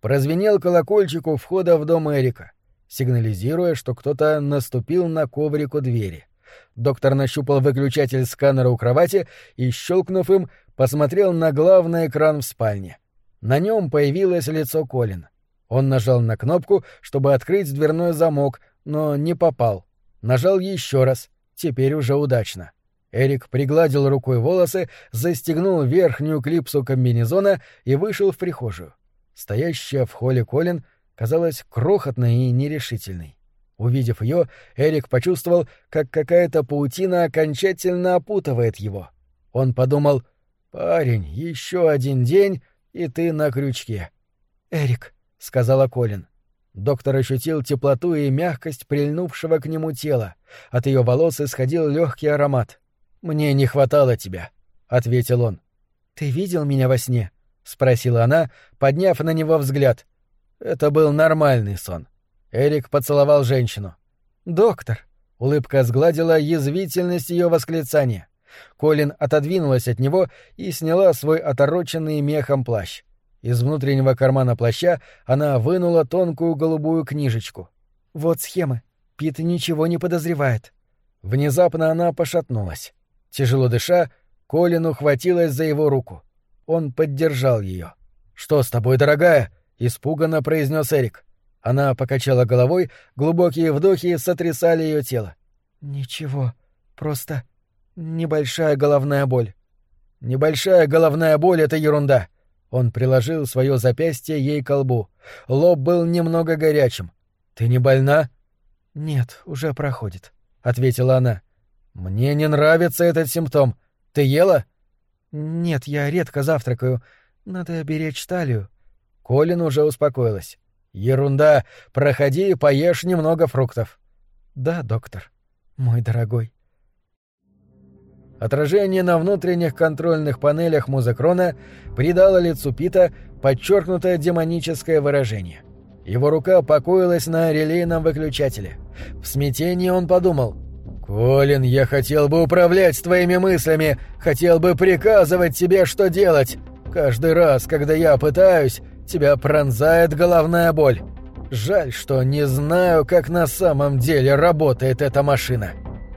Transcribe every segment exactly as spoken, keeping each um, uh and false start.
Прозвенел колокольчик у входа в дом Эрика, сигнализируя, что кто-то наступил на коврик у двери. Доктор нащупал выключатель сканера у кровати и, щелкнув им, посмотрел на главный экран в спальне. На нем появилось лицо Колин. Он нажал на кнопку, чтобы открыть дверной замок, но не попал. Нажал еще раз, теперь уже удачно. Эрик пригладил рукой волосы, застегнул верхнюю клипсу комбинезона и вышел в прихожую. Стоящая в холле Колин казалась крохотной и нерешительной. Увидев ее, Эрик почувствовал, как какая-то паутина окончательно опутывает его. Он подумал: «Парень, еще один день, и ты на крючке». «Эрик», — сказала Колин. Доктор ощутил теплоту и мягкость прильнувшего к нему тела. От ее волос исходил легкий аромат. «Мне не хватало тебя», — ответил он. «Ты видел меня во сне?» — спросила она, подняв на него взгляд. Это был нормальный сон. Эрик поцеловал женщину. «Доктор!» — улыбка сгладила язвительность ее восклицания. Колин отодвинулась от него и сняла свой отороченный мехом плащ. Из внутреннего кармана плаща она вынула тонкую голубую книжечку. «Вот схемы. Пит ничего не подозревает». Внезапно она пошатнулась. Тяжело дыша, Колин ухватилась за его руку. Он поддержал ее. «Что с тобой, дорогая?» — испуганно произнес Эрик. Она покачала головой, глубокие вдохи сотрясали ее тело. «Ничего, просто небольшая головная боль». «Небольшая головная боль — это ерунда». Он приложил свое запястье ей к лбу. Лоб был немного горячим. «Ты не больна?» «Нет, уже проходит», — ответила она. «Мне не нравится этот симптом. Ты ела?» «Нет, я редко завтракаю. Надо беречь талию». Колин уже успокоилась. «Ерунда. Проходи и поешь немного фруктов». «Да, доктор, мой дорогой». Отражение на внутренних контрольных панелях музыкрона придало лицу Пита подчеркнутое демоническое выражение. Его рука покоилась на релейном выключателе. В смятении он подумал: «Колин, я хотел бы управлять твоими мыслями, хотел бы приказывать тебе, что делать. Каждый раз, когда я пытаюсь, тебя пронзает головная боль. Жаль, что не знаю, как на самом деле работает эта машина».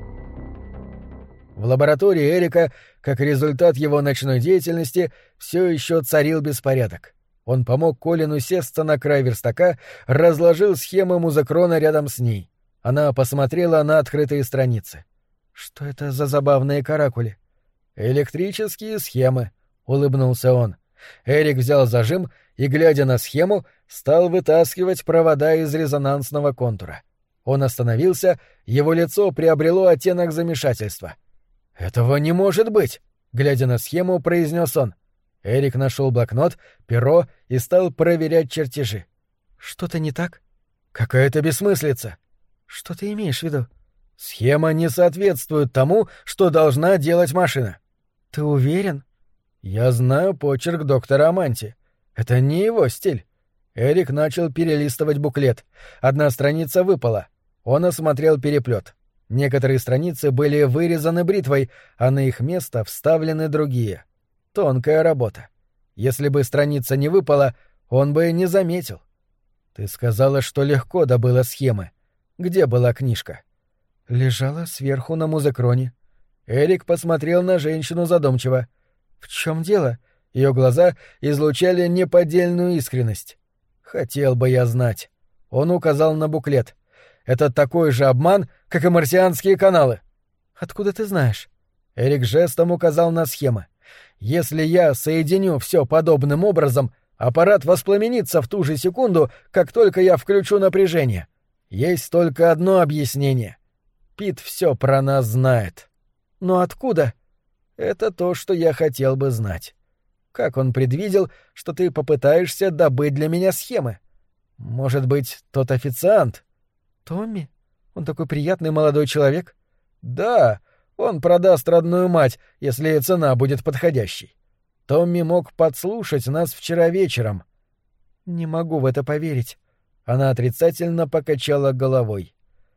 В лаборатории Эрика, как результат его ночной деятельности, все еще царил беспорядок. Он помог Колину сесться на край верстака, разложил схемы музыкрона рядом с ней. Она посмотрела на открытые страницы. «Что это за забавные каракули?» «Электрические схемы», — улыбнулся он. Эрик взял зажим и, глядя на схему, стал вытаскивать провода из резонансного контура. Он остановился, его лицо приобрело оттенок замешательства. «Этого не может быть!» — глядя на схему, произнес он. Эрик нашел блокнот, перо и стал проверять чертежи. «Что-то не так?» «Какая-то бессмыслица!» «Что ты имеешь в виду?» «Схема не соответствует тому, что должна делать машина». «Ты уверен?» «Я знаю почерк доктора Аманти. Это не его стиль». Эрик начал перелистывать буклет. Одна страница выпала. Он осмотрел переплет. Некоторые страницы были вырезаны бритвой, а на их место вставлены другие. Тонкая работа. Если бы страница не выпала, он бы не заметил. «Ты сказала, что легко добыла схемы. Где была книжка?» «Лежала сверху на музыкроне». Эрик посмотрел на женщину задумчиво. «В чем дело?» Ее глаза излучали неподдельную искренность. «Хотел бы я знать». Он указал на буклет. «Это такой же обман, как и марсианские каналы». «Откуда ты знаешь?» Эрик жестом указал на схемы. «Если я соединю все подобным образом, аппарат воспламенится в ту же секунду, как только я включу напряжение. Есть только одно объяснение. Пит все про нас знает». «Но откуда?» «Это то, что я хотел бы знать. Как он предвидел, что ты попытаешься добыть для меня схемы? Может быть, тот официант?» «Томми? Он такой приятный молодой человек». «Да, он продаст родную мать, если цена будет подходящей. Томми мог подслушать нас вчера вечером». «Не могу в это поверить». Она отрицательно покачала головой.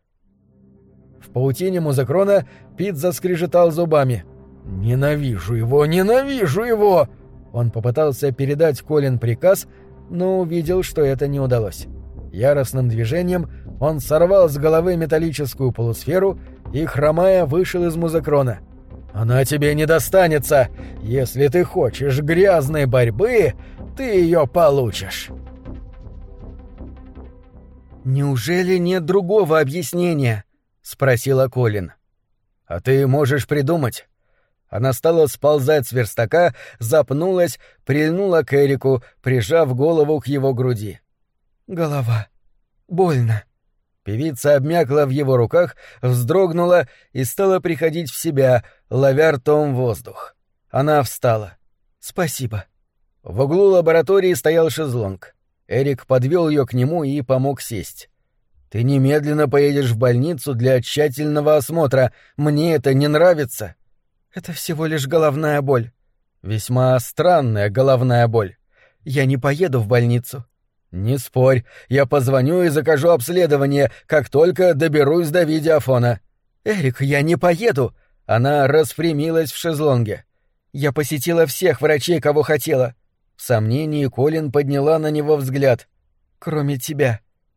В паутине музыкрона Пит заскрежетал зубами. «Ненавижу его, ненавижу его!» Он попытался передать Колин приказ, но увидел, что это не удалось. Яростным движением он сорвал с головы металлическую полусферу и, хромая, вышел из музыкрона. «Она тебе не достанется! Если ты хочешь грязной борьбы, ты ее получишь!» «Неужели нет другого объяснения?» — спросила Колин. «А ты можешь придумать». Она стала сползать с верстака, запнулась, прильнула к Эрику, прижав голову к его груди. «Голова. Больно». Певица обмякла в его руках, вздрогнула и стала приходить в себя, ловя ртом воздух. Она встала. «Спасибо». В углу лаборатории стоял шезлонг. Эрик подвел ее к нему и помог сесть. «Ты немедленно поедешь в больницу для тщательного осмотра. Мне это не нравится». «Это всего лишь головная боль». «Весьма странная головная боль». «Я не поеду в больницу». «Не спорь, я позвоню и закажу обследование, как только доберусь до видеофона». «Эрик, я не поеду!» Она распрямилась в шезлонге. «Я посетила всех врачей, кого хотела». В сомнении Колин подняла на него взгляд. «Кроме тебя.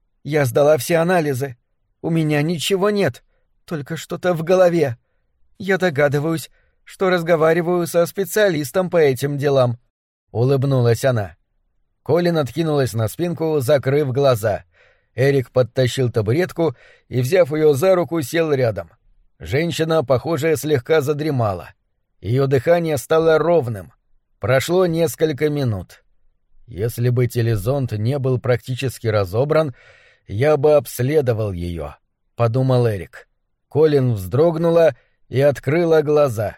Я сдала все анализы. У меня ничего нет, только что-то в голове. Я догадываюсь, что разговариваю со специалистом по этим делам». Улыбнулась она. Колин откинулась на спинку, закрыв глаза. Эрик подтащил табуретку и, взяв ее за руку, сел рядом. Женщина, похоже, слегка задремала. Ее дыхание стало ровным. Прошло несколько минут. Если бы телезонд не был практически разобран, я бы обследовал ее, — подумал Эрик. Колин вздрогнула и открыла глаза.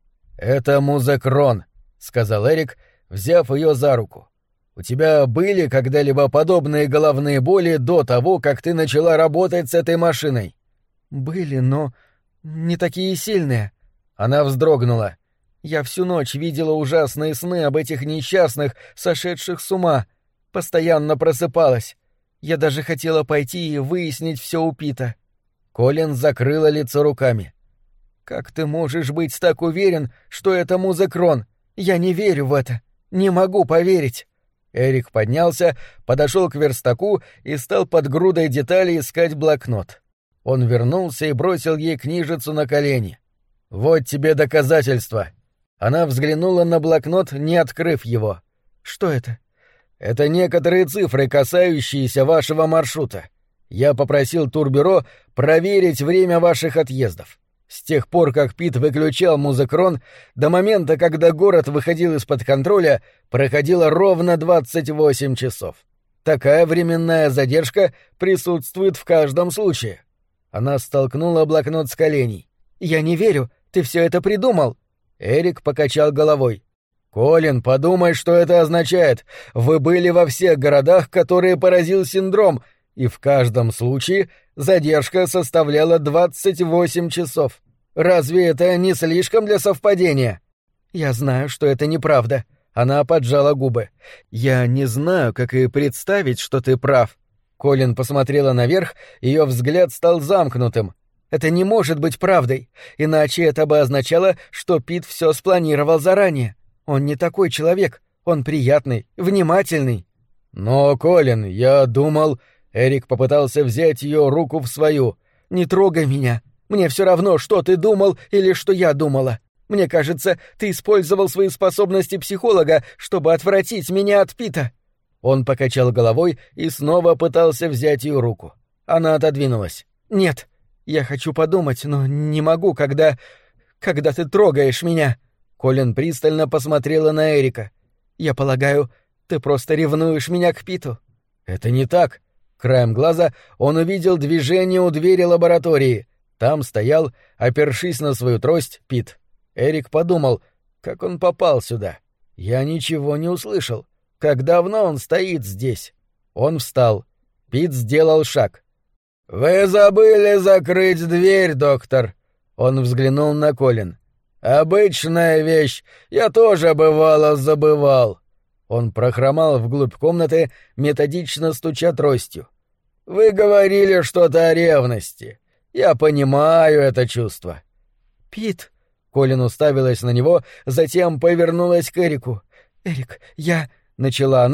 «Это музыкрон», — сказал Эрик, взяв ее за руку. «У тебя были когда-либо подобные головные боли до того, как ты начала работать с этой машиной?» «Были, но не такие сильные». Она вздрогнула. «Я всю ночь видела ужасные сны об этих несчастных, сошедших с ума. Постоянно просыпалась. Я даже хотела пойти и выяснить все у Пита». Колин закрыла лицо руками. «Как ты можешь быть так уверен, что это музыкрон? Я не верю в это. Не могу поверить». Эрик поднялся, подошел к верстаку и стал под грудой деталей искать блокнот. Он вернулся и бросил ей книжицу на колени. «Вот тебе доказательства». Она взглянула на блокнот, не открыв его. «Что это?» «Это некоторые цифры, касающиеся вашего маршрута. Я попросил турбюро проверить время ваших отъездов. С тех пор, как Пит выключал музыкрон, до момента, когда город выходил из-под контроля, проходило ровно двадцать восемь часов. Такая временная задержка присутствует в каждом случае». Она столкнула блокнот с коленей. «Я не верю, ты все это придумал». Эрик покачал головой. «Колин, подумай, что это означает. Вы были во всех городах, которые поразил синдром, и в каждом случае задержка составляла двадцать восемь часов. Разве это не слишком для совпадения?» «Я знаю, что это неправда». Она поджала губы. «Я не знаю, как и представить, что ты прав». Колин посмотрела наверх, ее взгляд стал замкнутым. «Это не может быть правдой, иначе это бы означало, что Пит все спланировал заранее. Он не такой человек, он приятный, внимательный». «Но, Колин, я думал...» Эрик попытался взять ее руку в свою. «Не трогай меня. Мне все равно, что ты думал или что я думала. Мне кажется, ты использовал свои способности психолога, чтобы отвратить меня от Пита». Он покачал головой и снова пытался взять ее руку. Она отодвинулась. «Нет, я хочу подумать, но не могу, когда... когда ты трогаешь меня». Колин пристально посмотрела на Эрика. «Я полагаю, ты просто ревнуешь меня к Питу». «Это не так». Краем глаза он увидел движение у двери лаборатории. Там стоял, опершись на свою трость, Пит. Эрик подумал, как он попал сюда. Я ничего не услышал. Как давно он стоит здесь? Он встал. Пит сделал шаг. «Вы забыли закрыть дверь, доктор!» Он взглянул на Колин. «Обычная вещь. Я тоже бывало забывал». Он прохромал вглубь комнаты, методично стуча тростью. «Вы говорили что-то о ревности. Я понимаю это чувство». «Пит...» — Колин уставилась на него, затем повернулась к Эрику. «Эрик, я...» — начала она,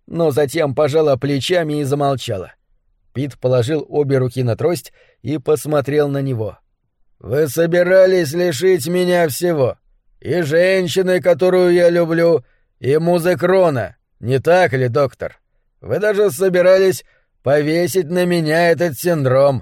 но затем пожала плечами и замолчала. Пит положил обе руки на трость и посмотрел на него. «Вы собирались лишить меня всего. И женщины, которую я люблю, и музыкрона, не так ли, доктор? Вы даже собирались повесить на меня этот синдром.